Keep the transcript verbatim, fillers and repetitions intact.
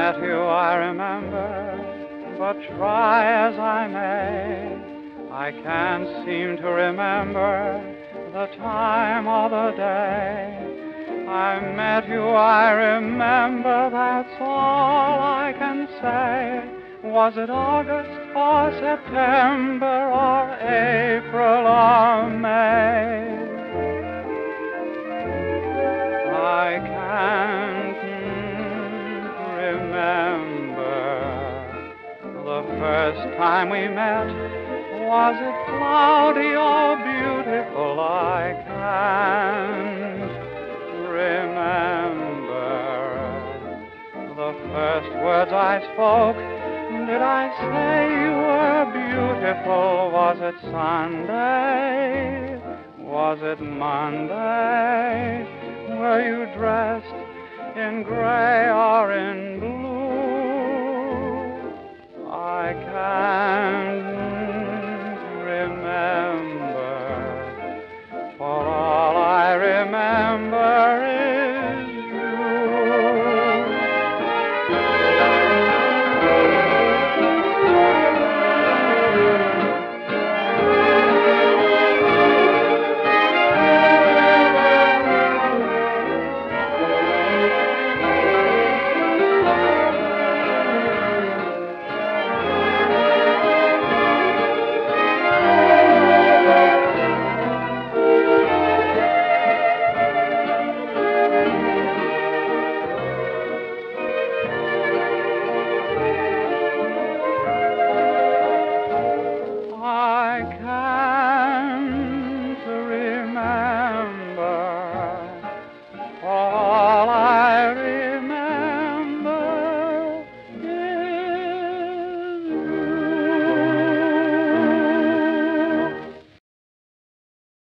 met you, I remember, but try as I may, I can't seem to remember the time or the day. I met you, I remember, that's all I can say. Was it August or September or April or May? I can't remember the first time we met. Was it cloudy or beautiful? I can't remember the first words I spoke. Did I say you were beautiful? Was it Sunday? Was it Monday? Were you dressed in gray or in blue? I can't